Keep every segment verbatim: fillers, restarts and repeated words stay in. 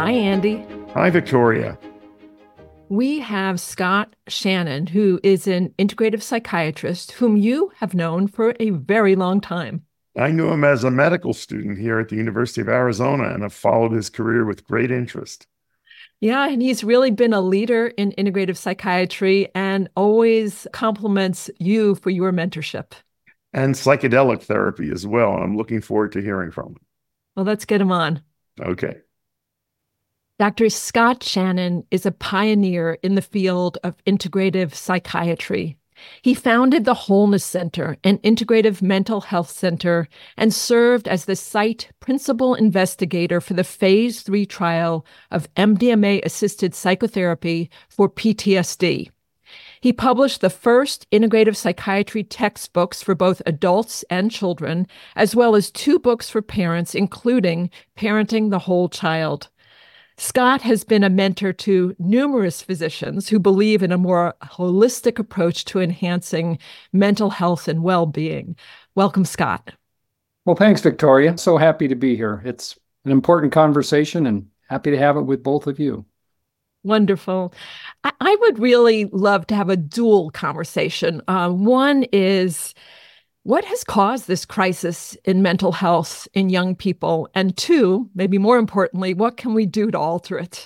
Hi, Andy. Hi, Victoria. We have Scott Shannon, who is an integrative psychiatrist whom you have known for a very long time. I knew him as a medical student here at the University of Arizona and have followed his career with great interest. Yeah, and he's really been a leader in integrative psychiatry and always compliments you for your mentorship. And psychedelic therapy as well. I'm looking forward to hearing from him. Well, let's get him on. Okay. Doctor Scott Shannon is a pioneer in the field of integrative psychiatry. He founded the Wholeness Center, an integrative mental health center, and served as the site principal investigator for the phase three trial of M D M A-assisted psychotherapy for P T S D. He published the first integrative psychiatry textbooks for both adults and children, as well as two books for parents, including Parenting the Whole Child. Scott has been a mentor to numerous physicians who believe in a more holistic approach to enhancing mental health and well-being. Welcome, Scott. Well, thanks, Victoria. So happy to be here. It's an important conversation and happy to have it with both of you. Wonderful. I, I would really love to have a dual conversation. Uh, one is, what has caused this crisis in mental health in young people? And two, maybe more importantly, what can we do to alter it?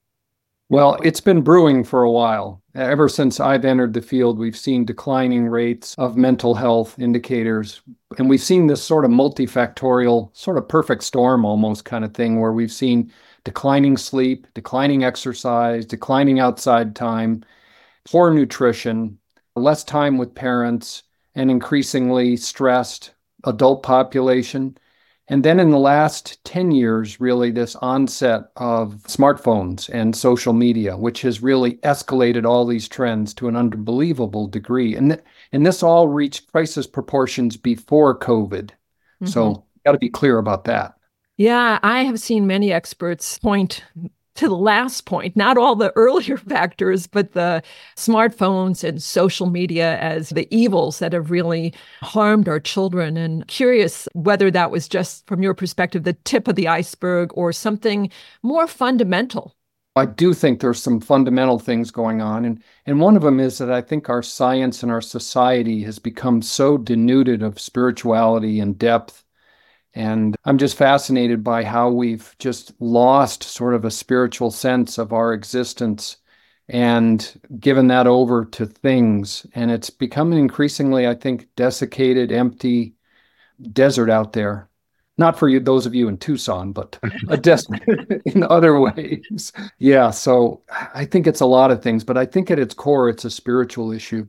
Well, it's been brewing for a while. Ever since I've entered the field, we've seen declining rates of mental health indicators. And we've seen this sort of multifactorial, sort of perfect storm almost kind of thing, where we've seen declining sleep, declining exercise, declining outside time, poor nutrition, less time with parents, an increasingly stressed adult population. And then in the last ten years, really, this onset of smartphones and social media, which has really escalated all these trends to an unbelievable degree. And, th- and this all reached crisis proportions before COVID. Mm-hmm. So got to be clear about that. Yeah, I have seen many experts point to the last point, not all the earlier factors, but the smartphones and social media as the evils that have really harmed our children. And curious whether that was just, from your perspective, the tip of the iceberg or something more fundamental. I do think there's some fundamental things going on. And, and one of them is that I think our science and our society has become so denuded of spirituality and depth. And I'm just fascinated by how we've just lost sort of a spiritual sense of our existence and given that over to things. And it's becoming increasingly, I think, desiccated, empty desert out there. Not for you, those of you in Tucson, but a desert in other ways. Yeah, so I think it's a lot of things, but I think at its core, it's a spiritual issue.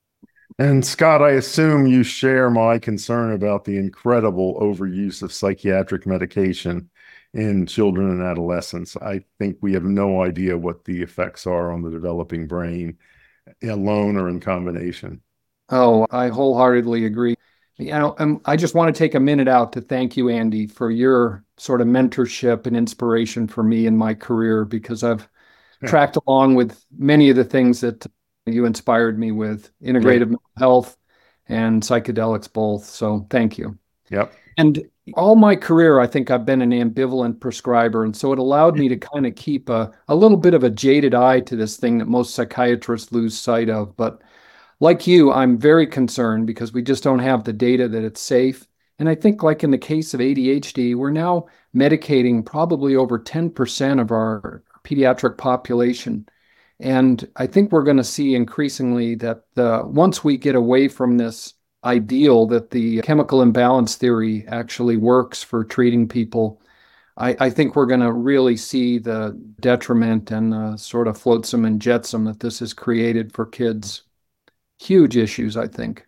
And Scott, I assume you share my concern about the incredible overuse of psychiatric medication in children and adolescents. I think we have no idea what the effects are on the developing brain, alone or in combination. Oh, I wholeheartedly agree. You know, um, I just want to take a minute out to thank you, Andy, for your sort of mentorship and inspiration for me in my career, because I've yeah. tracked along with many of the things that you inspired me with, integrative yeah. mental health and psychedelics both. So thank you. Yep. And all my career, I think I've been an ambivalent prescriber. And so it allowed me to kind of keep a, a little bit of a jaded eye to this thing that most psychiatrists lose sight of. But like you, I'm very concerned because we just don't have the data that it's safe. And I think like in the case of A D H D, we're now medicating probably over ten percent of our pediatric population. And I think we're going to see increasingly that the, once we get away from this ideal that the chemical imbalance theory actually works for treating people, I, I think we're going to really see the detriment and the sort of flotsam and jetsam that this has created for kids. Huge issues, I think.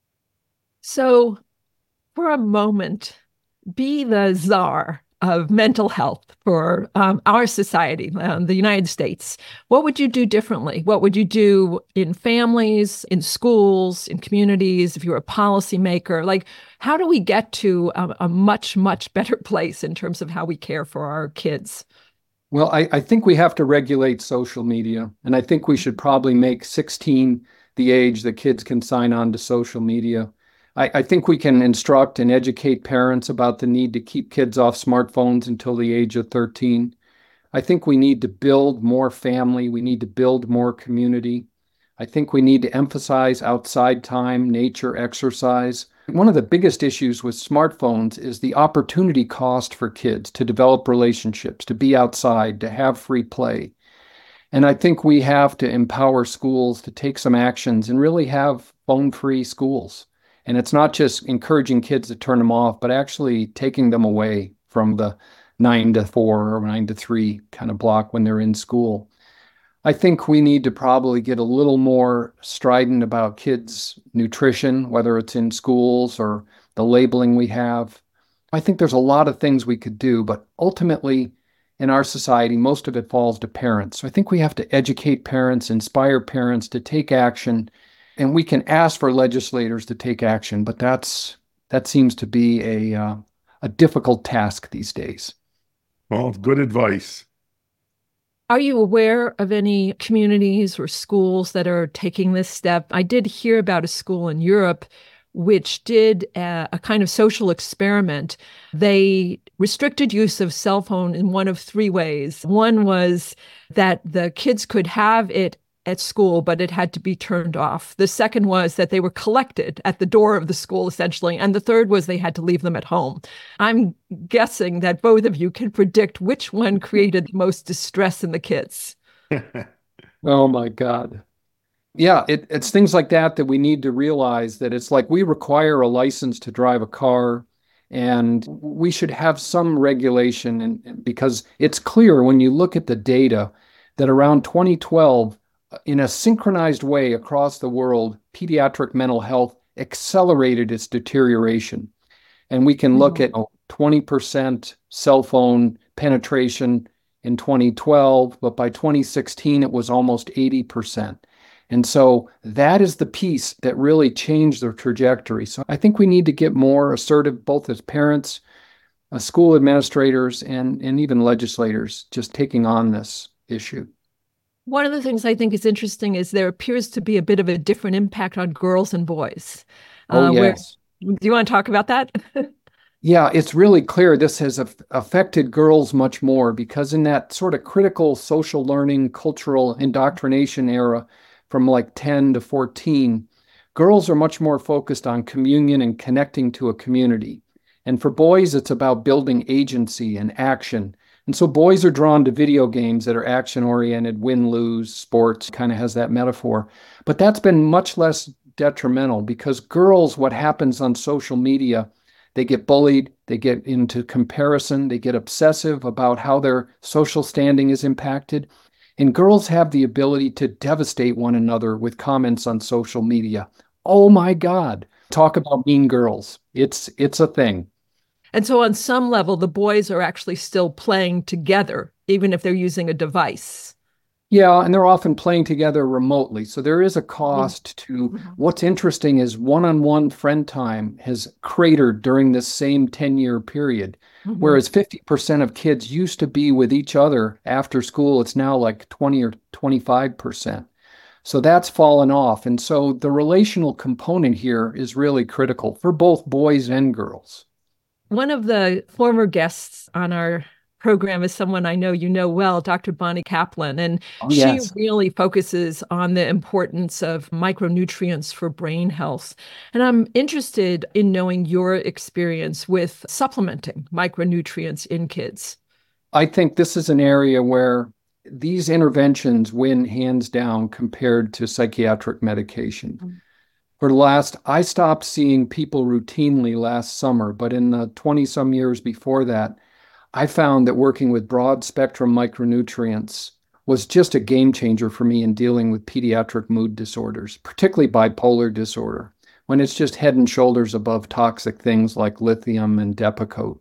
So for a moment, be the czar of mental health for um, our society, um, the United States. What would you do differently? What would you do in families, in schools, in communities, if you were a policymaker? Like, how do we get to a, a much, much better place in terms of how we care for our kids? Well, I, I think we have to regulate social media, and I think we should probably make sixteen the age that kids can sign on to social media. I, I think we can instruct and educate parents about the need to keep kids off smartphones until the age of thirteen. I think we need to build more family. We need to build more community. I think we need to emphasize outside time, nature, exercise. One of the biggest issues with smartphones is the opportunity cost for kids to develop relationships, to be outside, to have free play. And I think we have to empower schools to take some actions and really have phone-free schools. And it's not just encouraging kids to turn them off, but actually taking them away from the nine to four or nine to three kind of block when they're in school. I think we need to probably get a little more strident about kids' nutrition, whether it's in schools or the labeling we have. I think there's a lot of things we could do, but ultimately in our society, most of it falls to parents. So I think we have to educate parents, inspire parents to take action, and we can ask for legislators to take action, but that's that seems to be a uh, a difficult task these days. Well, good advice. Are you aware of any communities or schools that are taking this step? I did hear about a school in Europe which did a, a kind of social experiment. They restricted use of cell phone in one of three ways. One was that the kids could have it at school, but it had to be turned off. The second was that they were collected at the door of the school, essentially. And the third was they had to leave them at home. I'm guessing that both of you can predict which one created the most distress in the kids. Oh my God. Yeah, it, it's things like that that we need to realize that it's like we require a license to drive a car, and we should have some regulation. And because it's clear when you look at the data that around twenty twelve, in a synchronized way across the world, pediatric mental health accelerated its deterioration. And we can look at oh, twenty percent cell phone penetration in twenty twelve, but by twenty sixteen, it was almost eighty percent. And so that is the piece that really changed the trajectory. So I think we need to get more assertive, both as parents, uh, school administrators, and, and even legislators just taking on this issue. One of the things I think is interesting is there appears to be a bit of a different impact on girls and boys. Oh, uh, yes. Where, do you want to talk about that? Yeah, it's really clear this has af- affected girls much more because in that sort of critical social learning, cultural indoctrination era from like ten to fourteen, girls are much more focused on communion and connecting to a community. And for boys, it's about building agency and action. And so boys are drawn to video games that are action-oriented, win-lose, sports, kind of has that metaphor. But that's been much less detrimental because girls, what happens on social media, they get bullied, they get into comparison, they get obsessive about how their social standing is impacted. And girls have the ability to devastate one another with comments on social media. Oh my God, talk about mean girls. It's it's a thing. And so on some level, the boys are actually still playing together, even if they're using a device. Yeah, and they're often playing together remotely. So there is a cost to what's interesting is one-on-one friend time has cratered during this same ten-year period. Mm-hmm. Whereas fifty percent of kids used to be with each other after school, it's now like twenty or twenty-five percent. So that's fallen off. And so the relational component here is really critical for both boys and girls. One of the former guests on our program is someone I know you know well, Doctor Bonnie Kaplan, and oh, yes. She really focuses on the importance of micronutrients for brain health. And I'm interested in knowing your experience with supplementing micronutrients in kids. I think this is an area where these interventions win hands down compared to psychiatric medication. Mm-hmm. For the last, I stopped seeing people routinely last summer, but in the twenty-some years before that, I found that working with broad spectrum micronutrients was just a game changer for me in dealing with pediatric mood disorders, particularly bipolar disorder, when it's just head and shoulders above toxic things like lithium and Depakote.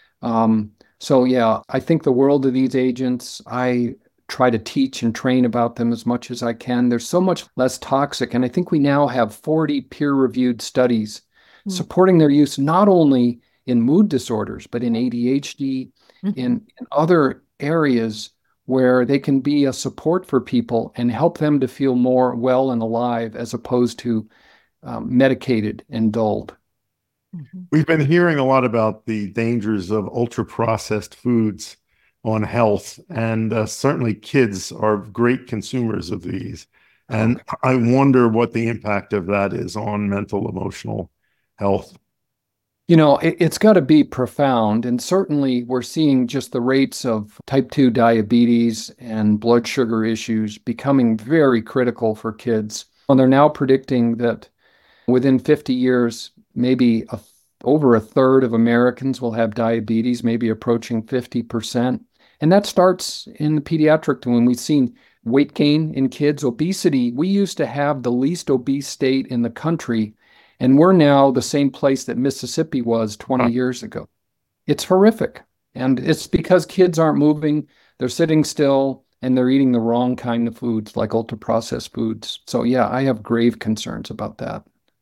Um, so yeah, I think the world of these agents. I try to teach and train about them as much as I can. They're so much less toxic. And I think we now have forty peer-reviewed studies mm. supporting their use not only in mood disorders, but in A D H D, mm-hmm. in, in other areas where they can be a support for people and help them to feel more well and alive as opposed to um, medicated and dulled. Mm-hmm. We've been hearing a lot about the dangers of ultra-processed foods on health, and uh, certainly kids are great consumers of these. And I wonder what the impact of that is on mental, emotional health. You know, it, it's got to be profound. And certainly we're seeing just the rates of type two diabetes and blood sugar issues becoming very critical for kids. And they're now predicting that within fifty years, maybe a, over a third of Americans will have diabetes, maybe approaching fifty percent. And that starts in the pediatric when we've seen weight gain in kids, obesity. We used to have the least obese state in the country, and we're now the same place that Mississippi was twenty years ago. It's horrific. And it's because kids aren't moving, they're sitting still, and they're eating the wrong kind of foods like ultra-processed foods. So yeah, I have grave concerns about that.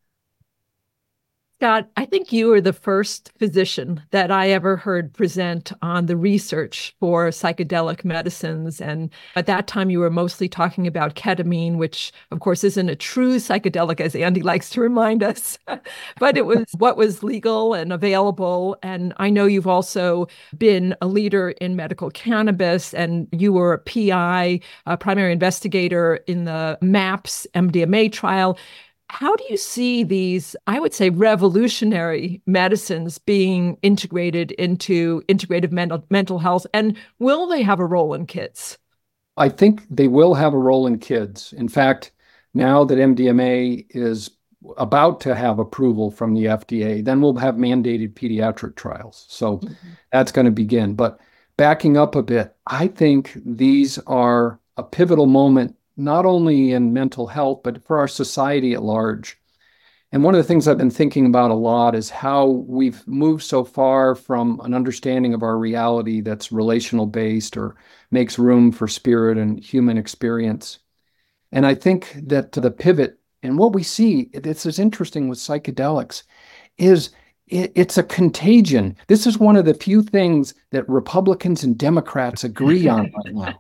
Scott, I think you are the first physician that I ever heard present on the research for psychedelic medicines. And at that time, you were mostly talking about ketamine, which, of course, isn't a true psychedelic, as Andy likes to remind us, but it was what was legal and available. And I know you've also been a leader in medical cannabis, and you were a P I, a primary investigator in the MAPS M D M A trial. How do you see these, I would say, revolutionary medicines being integrated into integrative mental, mental health? And will they have a role in kids? I think they will have a role in kids. In fact, now that M D M A is about to have approval from the F D A, then we'll have mandated pediatric trials. So mm-hmm. that's going to begin. But backing up a bit, I think these are a pivotal moment not only in mental health, but for our society at large. And one of the things I've been thinking about a lot is how we've moved so far from an understanding of our reality that's relational based or makes room for spirit and human experience. And I think that the pivot and what we see, this is interesting with psychedelics, is it's a contagion. This is one of the few things that Republicans and Democrats agree on right now.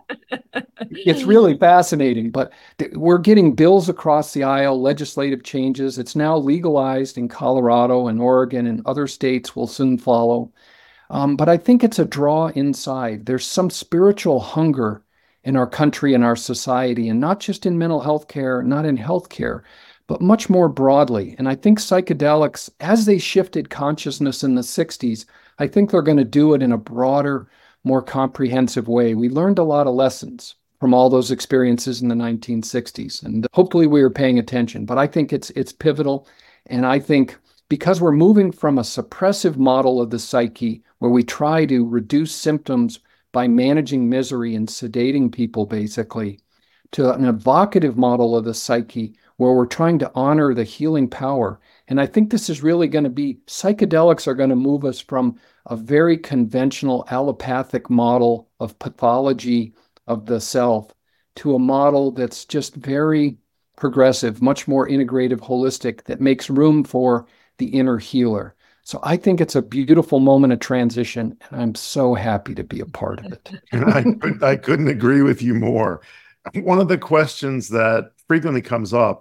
It's really fascinating, but we're getting bills across the aisle, legislative changes. It's now legalized in Colorado and Oregon, and other states will soon follow. Um, but I think it's a draw inside. There's some spiritual hunger in our country and our society, and not just in mental health care, not in healthcare, but much more broadly. And I think psychedelics, as they shifted consciousness in the sixties, I think they're going to do it in a broader, more comprehensive way. We learned a lot of lessons from all those experiences in the nineteen sixties, and hopefully we are paying attention. But I think it's it's pivotal, and I think because we're moving from a suppressive model of the psyche, where we try to reduce symptoms by managing misery and sedating people, basically, to an evocative model of the psyche, where we're trying to honor the healing power. And I think this is really going to be, psychedelics are going to move us from a very conventional allopathic model of pathology of the self to a model that's just very progressive, much more integrative, holistic, that makes room for the inner healer. So I think it's a beautiful moment of transition, and I'm so happy to be a part of it. I, I couldn't agree with you more. One of the questions that frequently comes up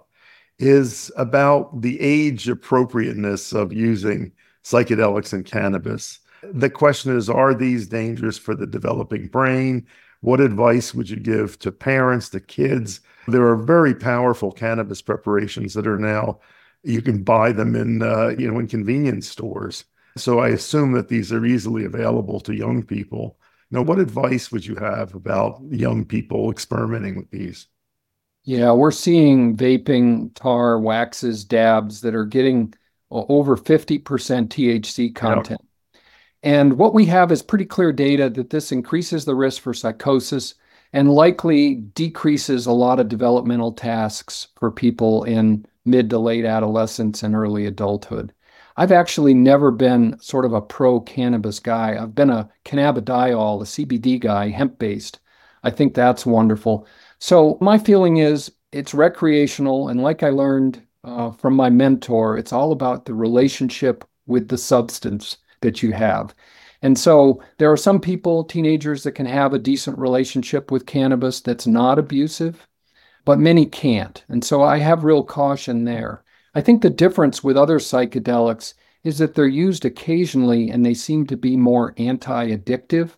is about the age appropriateness of using psychedelics and cannabis. The question is, are these dangerous for the developing brain? What advice would you give to parents, to kids? There are very powerful cannabis preparations that are now, you can buy them in, uh, you know, in convenience stores. So I assume that these are easily available to young people. Now, what advice would you have about young people experimenting with these? Yeah, we're seeing vaping, tar, waxes, dabs that are getting over fifty percent T H C content. Yep. And what we have is pretty clear data that this increases the risk for psychosis and likely decreases a lot of developmental tasks for people in mid to late adolescence and early adulthood. I've actually never been sort of a pro-cannabis guy. I've been a cannabidiol, a C B D guy, hemp-based. I think that's wonderful. So my feeling is it's recreational, and like I learned uh, from my mentor, it's all about the relationship with the substance that you have. And so there are some people, teenagers, that can have a decent relationship with cannabis that's not abusive, but many can't. And so I have real caution there. I think the difference with other psychedelics is that they're used occasionally and they seem to be more anti-addictive,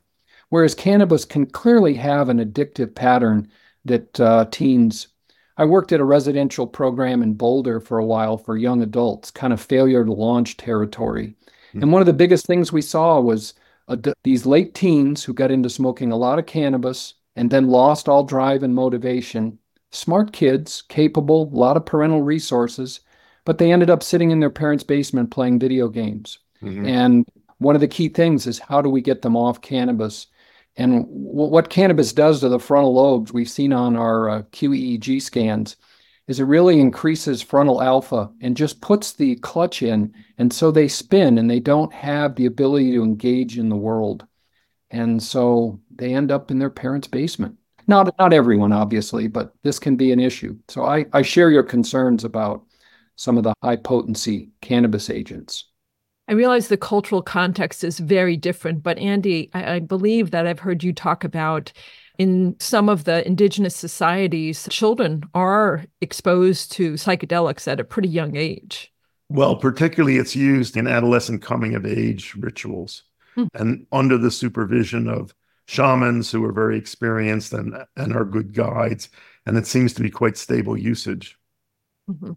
whereas cannabis can clearly have an addictive pattern that uh, teens. I worked at a residential program in Boulder for a while for young adults, kind of failure to launch territory. Mm-hmm. And one of the biggest things we saw was uh, these late teens who got into smoking a lot of cannabis and then lost all drive and motivation. Smart kids, capable, a lot of parental resources, but they ended up sitting in their parents' basement playing video games. Mm-hmm. And one of the key things is, how do we get them off cannabis? And w- what cannabis does to the frontal lobes, we've seen on our uh, Q E E G scans, is it really increases frontal alpha and just puts the clutch in. And so they spin and they don't have the ability to engage in the world. And so they end up in their parents' basement. Not, not everyone, obviously, but this can be an issue. So I, I share your concerns about some of the high potency cannabis agents. I realize the cultural context is very different, but Andy, I, I believe that I've heard you talk about in some of the indigenous societies, children are exposed to psychedelics at a pretty young age. Well, particularly it's used in adolescent coming of age rituals hmm. and under the supervision of shamans who are very experienced and, and are good guides. And it seems to be quite stable usage. Mm-hmm.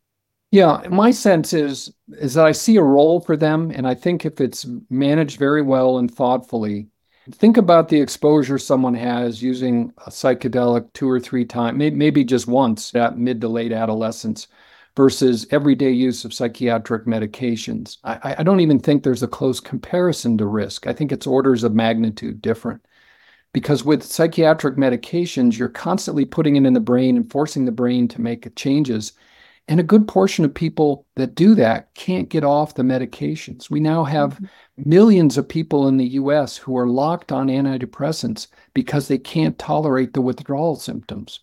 Yeah, my sense is, is that I see a role for them. And I think if it's managed very well and thoughtfully, think about the exposure someone has using a psychedelic two or three times, maybe just once at mid to late adolescence versus everyday use of psychiatric medications. I, I don't even think there's a close comparison to risk. I think it's orders of magnitude different. Because with psychiatric medications, you're constantly putting it in the brain and forcing the brain to make changes. And a good portion of people that do that can't get off the medications. We now have mm-hmm. millions of people in the U S who are locked on antidepressants because they can't tolerate the withdrawal symptoms.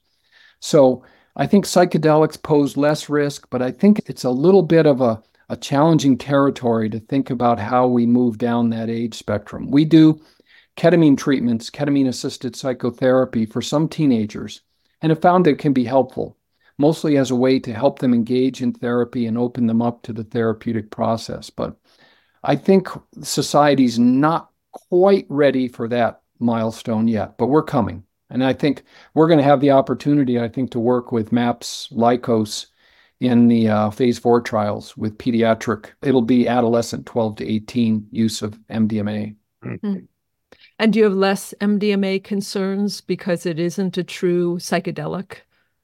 So I think psychedelics pose less risk, but I think it's a little bit of a, a challenging territory to think about how we move down that age spectrum. We do ketamine treatments, ketamine-assisted psychotherapy for some teenagers, and have found that it can be helpful, mostly as a way to help them engage in therapy and open them up to the therapeutic process. But I think society's not quite ready for that milestone yet, but we're coming. And I think we're going to have the opportunity, I think, to work with MAPS, Lykos in the uh, phase four trials with pediatric. It'll be adolescent twelve to eighteen use of M D M A. Mm-hmm. And do you have less M D M A concerns because it isn't a true psychedelic?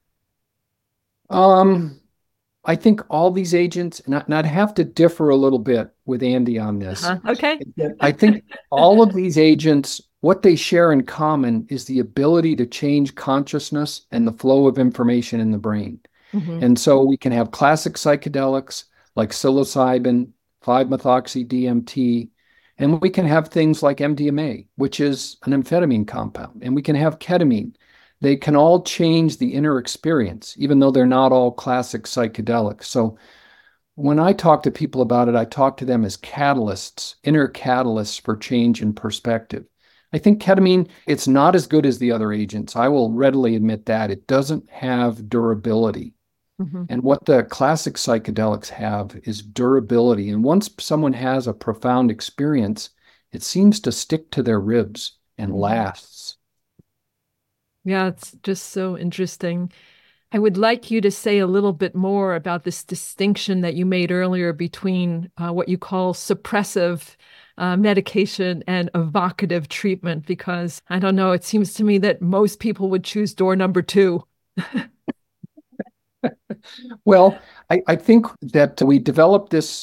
Um, I think all these agents, and, I, and I'd have to differ a little bit with Andy on this. Uh-huh. Okay. I think all of these agents, what they share in common is the ability to change consciousness and the flow of information in the brain. Mm-hmm. And so we can have classic psychedelics like psilocybin, five-methoxy-D M T, and we can have things like M D M A, which is an amphetamine compound, and we can have ketamine. They can all change the inner experience, even though they're not all classic psychedelics. So when I talk to people about it, I talk to them as catalysts, inner catalysts for change in perspective. I think ketamine, it's not as good as the other agents. I will readily admit that. It doesn't have durability. Mm-hmm. And what the classic psychedelics have is durability. And once someone has a profound experience, it seems to stick to their ribs and lasts. Yeah, it's just so interesting. I would like you to say a little bit more about this distinction that you made earlier between uh, what you call suppressive uh, medication and evocative treatment, because I don't know, it seems to me that most people would choose door number two. Well, I, I think that we developed this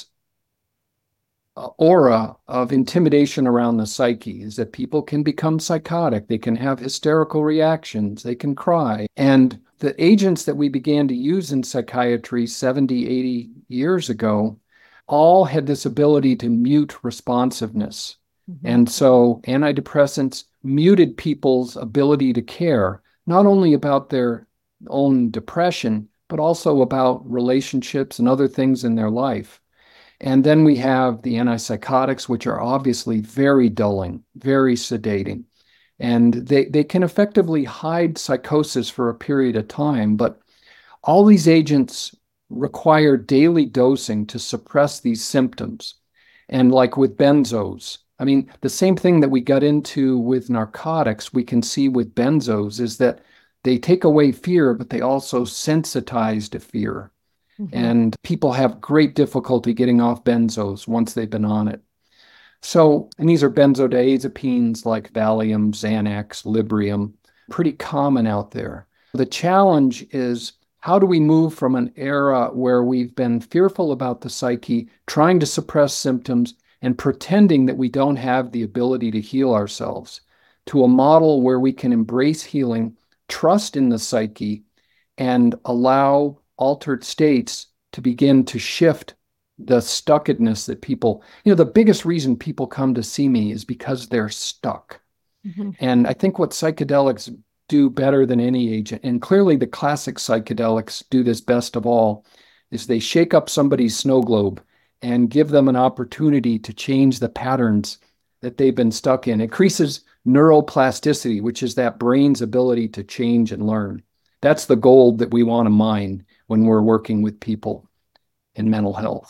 aura of intimidation around the psyche, is that people can become psychotic, they can have hysterical reactions, they can cry. And the agents that we began to use in psychiatry seventy, eighty years ago all had this ability to mute responsiveness. Mm-hmm. And so antidepressants muted people's ability to care, not only about their own depression, but also about relationships and other things in their life. And then we have the antipsychotics, which are obviously very dulling, very sedating. And they, they can effectively hide psychosis for a period of time. But all these agents require daily dosing to suppress these symptoms. And like with benzos, I mean, the same thing that we got into with narcotics, we can see with benzos is that they take away fear, but they also sensitize to fear. Mm-hmm. And people have great difficulty getting off benzos once they've been on it. So, and these are benzodiazepines like Valium, Xanax, Librium, pretty common out there. The challenge is, how do we move from an era where we've been fearful about the psyche, trying to suppress symptoms, and pretending that we don't have the ability to heal ourselves, to a model where we can embrace healing, trust in the psyche, and allow altered states to begin to shift the stuckedness that people, you know, the biggest reason people come to see me is because they're stuck. Mm-hmm. And I think what psychedelics do better than any agent, and clearly the classic psychedelics do this best of all, is they shake up somebody's snow globe and give them an opportunity to change the patterns that they've been stuck in. It increases neuroplasticity, which is that brain's ability to change and learn. That's the gold that we want to mine when we're working with people in mental health.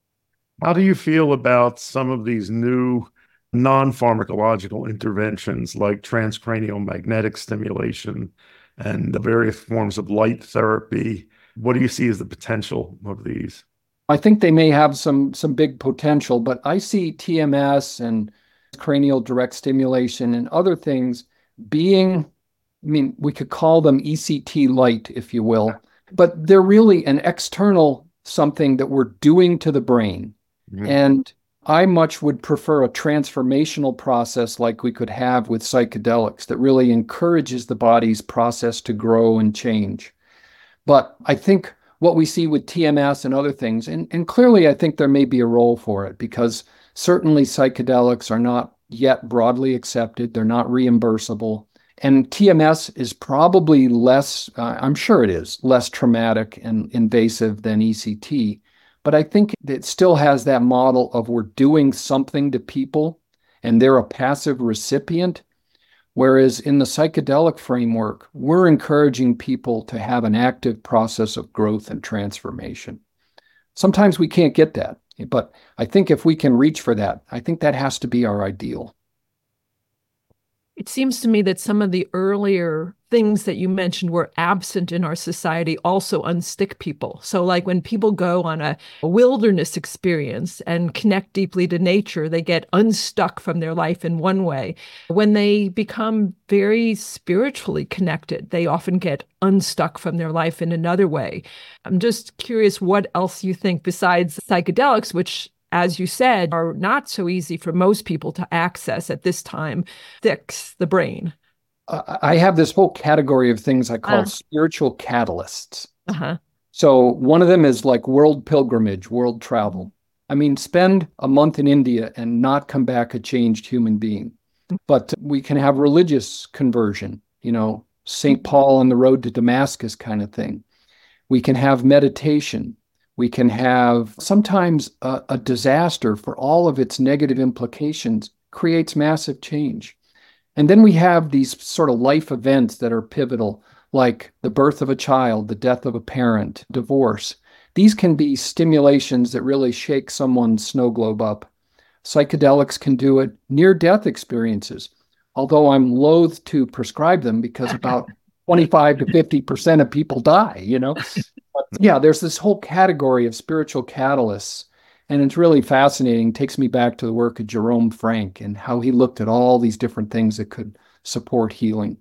How do you feel about some of these new non-pharmacological interventions like transcranial magnetic stimulation and the various forms of light therapy? What do you see as the potential of these? I think they may have some some big potential, but I see T M S and cranial direct stimulation and other things being, I mean, we could call them E C T light, if you will, but they're really an external something that we're doing to the brain. Mm-hmm. And I much would prefer a transformational process like we could have with psychedelics that really encourages the body's process to grow and change. But I think what we see with T M S and other things, and, and clearly I think there may be a role for it, because certainly psychedelics are not yet broadly accepted. They're not reimbursable. And T M S is probably less, uh, I'm sure it is, less traumatic and invasive than E C T. But I think it still has that model of we're doing something to people and they're a passive recipient. Whereas in the psychedelic framework, we're encouraging people to have an active process of growth and transformation. Sometimes we can't get that, but I think if we can reach for that, I think that has to be our ideal. It seems to me that some of the earlier things that you mentioned were absent in our society also unstick people. So like when people go on a, a wilderness experience and connect deeply to nature, they get unstuck from their life in one way. When they become very spiritually connected, they often get unstuck from their life in another way. I'm just curious what else you think besides psychedelics, which, as you said, are not so easy for most people to access at this time, fix the brain. Uh, I have this whole category of things I call uh, spiritual catalysts. Uh-huh. So one of them is like world pilgrimage, world travel. I mean, spend a month in India and not come back a changed human being. But we can have religious conversion, you know, Saint Paul on the road to Damascus kind of thing. We can have meditation. We can have sometimes a, a disaster, for all of its negative implications, creates massive change. And then we have these sort of life events that are pivotal, like the birth of a child, the death of a parent, divorce. These can be stimulations that really shake someone's snow globe up. Psychedelics can do it. Near-death experiences, although I'm loath to prescribe them because about twenty-five to fifty percent of people die, you know? But yeah, there's this whole category of spiritual catalysts, and it's really fascinating. It takes me back to the work of Jerome Frank and how he looked at all these different things that could support healing.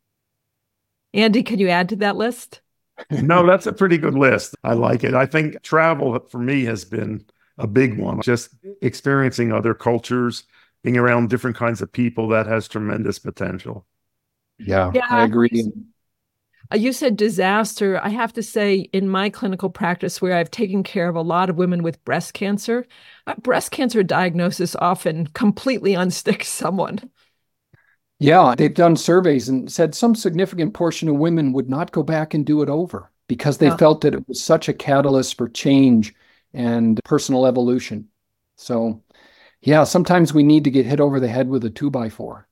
Andy, can you add to that list? No, that's a pretty good list. I like it. I think travel for me has been a big one. Just experiencing other cultures, being around different kinds of people, that has tremendous potential. Yeah, yeah. I agree. You said disaster. I have to say, in my clinical practice, where I've taken care of a lot of women with breast cancer, uh, breast cancer diagnosis often completely unsticks someone. Yeah, they've done surveys and said some significant portion of women would not go back and do it over because they yeah. felt that it was such a catalyst for change and personal evolution. So, yeah, sometimes we need to get hit over the head with a two by four.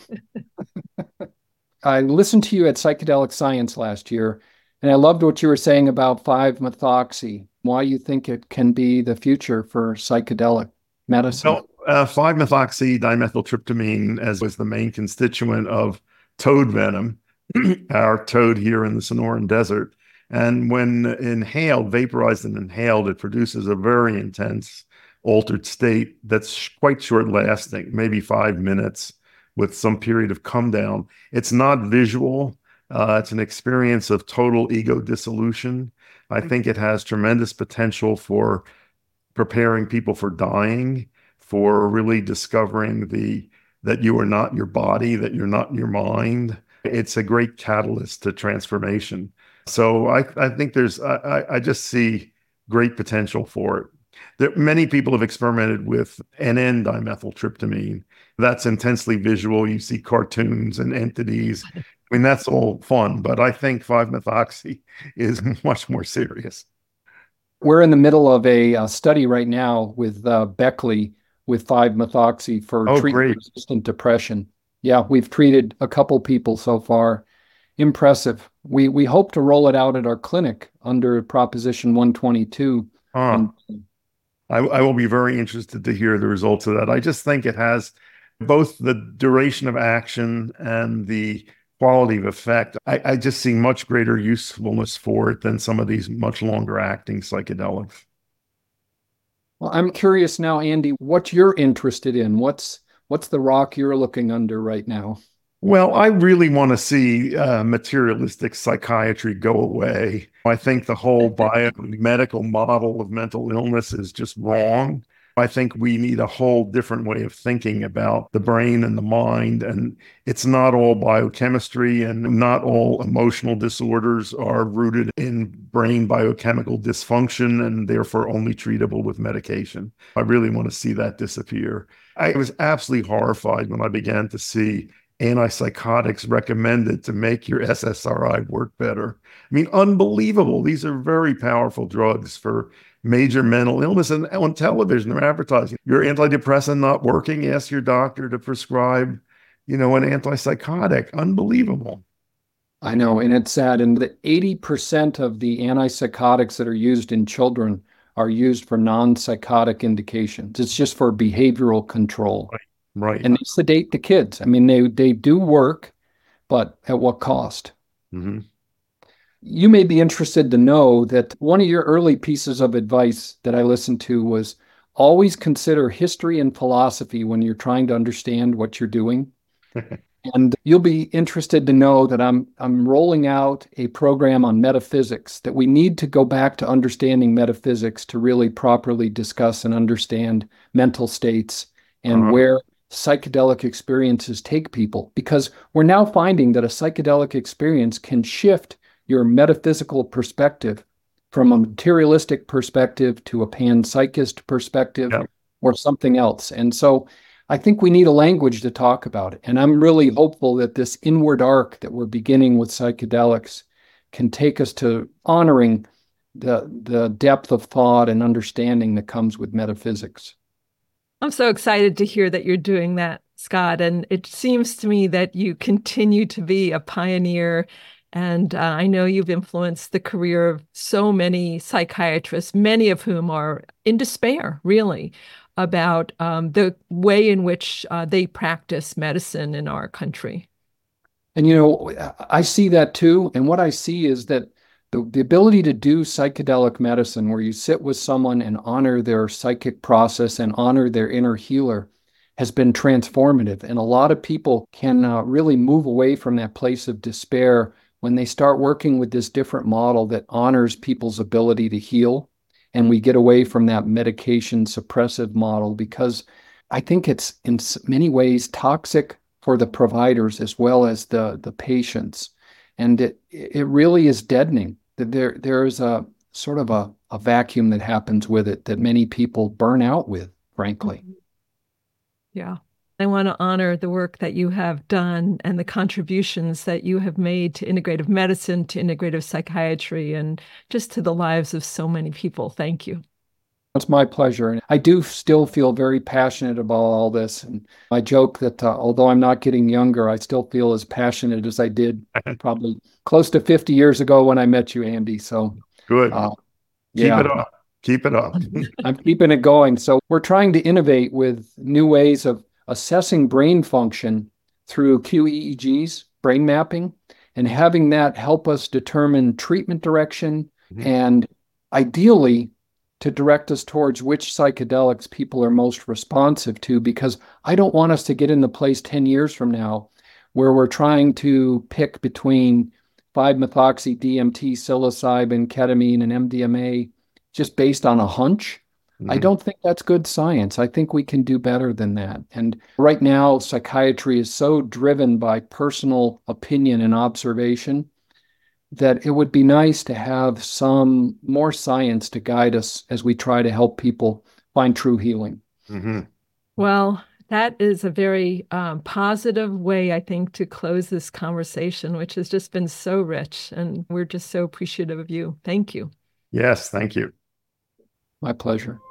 I listened to you at Psychedelic Science last year, and I loved what you were saying about five-methoxy, why you think it can be the future for psychedelic medicine. Well, uh, five-methoxy-dimethyltryptamine as was the main constituent of toad venom, our toad here in the Sonoran Desert. And when inhaled, vaporized and inhaled, it produces a very intense altered state that's quite short lasting, maybe five minutes with some period of come down. It's not visual. Uh, it's an experience of total ego dissolution. I think it has tremendous potential for preparing people for dying, for really discovering the that you are not your body, that you're not your mind. It's a great catalyst to transformation. So I, I think there's, I, I just see great potential for it. There, many people have experimented with N N-dimethyltryptamine. That's intensely visual. You see cartoons and entities. I mean, that's all fun, but I think five-methoxy is much more serious. We're in the middle of a uh, study right now with uh, Beckley with five-methoxy for Oh, treatment-resistant depression. Yeah, we've treated a couple people so far. Impressive. We we hope to roll it out at our clinic under Proposition one twenty-two. Huh. And I, I will be very interested to hear the results of that. I just think it has both the duration of action and the quality of effect. I, I just see much greater usefulness for it than some of these much longer acting psychedelics. Well, I'm curious now, Andy, what you're interested in. What's what's the rock you're looking under right now? Well, I really want to see uh, materialistic psychiatry go away. I think the whole biomedical model of mental illness is just wrong. I think we need a whole different way of thinking about the brain and the mind. And it's not all biochemistry, and not all emotional disorders are rooted in brain biochemical dysfunction and therefore only treatable with medication. I really want to see that disappear. I was absolutely horrified when I began to see antipsychotics recommended to make your S S R I work better. I mean, unbelievable. These are very powerful drugs for major mental illness. And on television, they're advertising, your antidepressant not working, ask your doctor to prescribe, you know, an antipsychotic. Unbelievable. I know, and it's sad. And the eighty percent of the antipsychotics that are used in children are used for non-psychotic indications. It's just for behavioral control. Right. Right. And they sedate the kids. I mean, they, they do work, but at what cost? Mm-hmm. You may be interested to know that one of your early pieces of advice that I listened to was always consider history and philosophy when you're trying to understand what you're doing. And you'll be interested to know that I'm I'm rolling out a program on metaphysics, that we need to go back to understanding metaphysics to really properly discuss and understand mental states and uh-huh. where psychedelic experiences take people, because we're now finding that a psychedelic experience can shift your metaphysical perspective from a materialistic perspective to a panpsychist perspective yeah. or something else. And so I think we need a language to talk about it. And I'm really hopeful that this inward arc that we're beginning with psychedelics can take us to honoring the, the depth of thought and understanding that comes with metaphysics. I'm so excited to hear that you're doing that, Scott. And it seems to me that you continue to be a pioneer. And uh, I know you've influenced the career of so many psychiatrists, many of whom are in despair, really, about um, the way in which uh, they practice medicine in our country. And, you know, I see that too. And what I see is that The, the ability to do psychedelic medicine, where you sit with someone and honor their psychic process and honor their inner healer, has been transformative. And a lot of people can uh, really move away from that place of despair when they start working with this different model that honors people's ability to heal. And we get away from that medication suppressive model, because I think it's in many ways toxic for the providers as well as the, the patients. And it it really is deadening. That there there is a sort of a, a vacuum that happens with it that many people burn out with, frankly. Yeah. I want to honor the work that you have done and the contributions that you have made to integrative medicine, to integrative psychiatry, and just to the lives of so many people. Thank you. It's my pleasure. And I do still feel very passionate about all this. And I joke that uh, although I'm not getting younger, I still feel as passionate as I did probably close to fifty years ago when I met you, Andy. So good. Uh, Keep yeah. it up. Keep it up. I'm keeping it going. So we're trying to innovate with new ways of assessing brain function through Q E E Gs, brain mapping, and having that help us determine treatment direction mm-hmm. and ideally to direct us towards which psychedelics people are most responsive to, because I don't want us to get in the place ten years from now where we're trying to pick between five-methoxy D M T, psilocybin, ketamine, and M D M A just based on a hunch. Mm-hmm. I don't think that's good science. I think we can do better than that. And right now, psychiatry is so driven by personal opinion and observation that it would be nice to have some more science to guide us as we try to help people find true healing. Mm-hmm. Well, that is a very um, positive way, I think, to close this conversation, which has just been so rich. And we're just so appreciative of you. Thank you. Yes, thank you. My pleasure.